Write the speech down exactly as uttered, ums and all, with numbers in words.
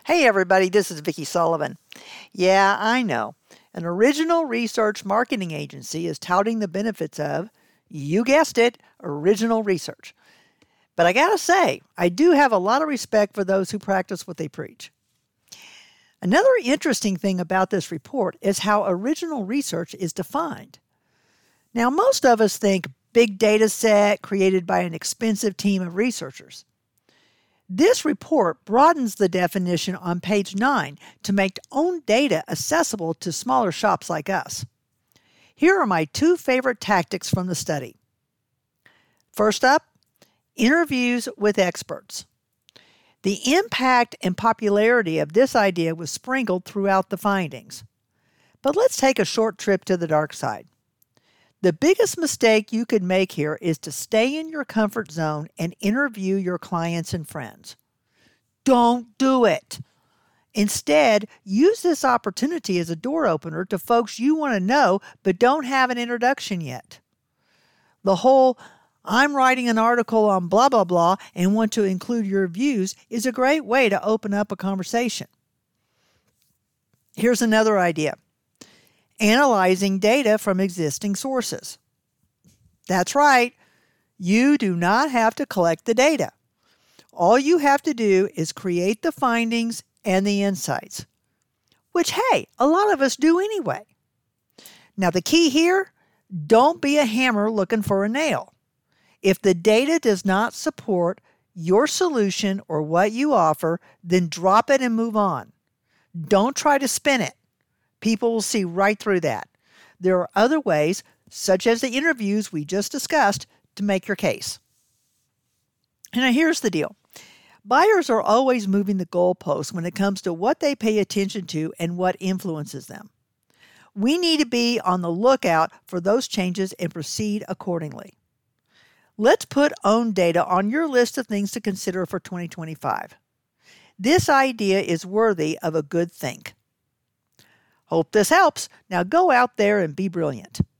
Hey everybody, this is Vicki Sullivan. Yeah, I know. An original research marketing agency is touting the benefits of, you guessed it, original research. But I gotta say, I do have a lot of respect for those who practice what they preach. Another interesting thing about this report is how original research is defined. Now, most of us think big data set created by an expensive team of researchers. This report broadens the definition on page nine to make owned data accessible to smaller shops like us. Here are my two favorite tactics from the study. First up, interviews with experts. The impact and popularity of this idea was sprinkled throughout the findings. But let's take a short trip to the dark side. The biggest mistake you could make here is to stay in your comfort zone and interview your clients and friends. Don't do it. Instead, use this opportunity as a door opener to folks you want to know but don't have an introduction yet. The whole, I'm writing an article on blah, blah, blah and want to include your views is a great way to open up a conversation. Here's another idea. Analyzing data from existing sources. That's right. You do not have to collect the data. All you have to do is create the findings and the insights, which, hey, a lot of us do anyway. Now, the key here, don't be a hammer looking for a nail. If the data does not support your solution or what you offer, then drop it and move on. Don't try to spin it. People will see right through that. There are other ways, such as the interviews we just discussed, to make your case. Now here's the deal. Buyers are always moving the goalposts when it comes to what they pay attention to and what influences them. We need to be on the lookout for those changes and proceed accordingly. Let's put owned data on your list of things to consider for twenty twenty-five. This idea is worthy of a good think. Hope this helps. Now go out there and be brilliant.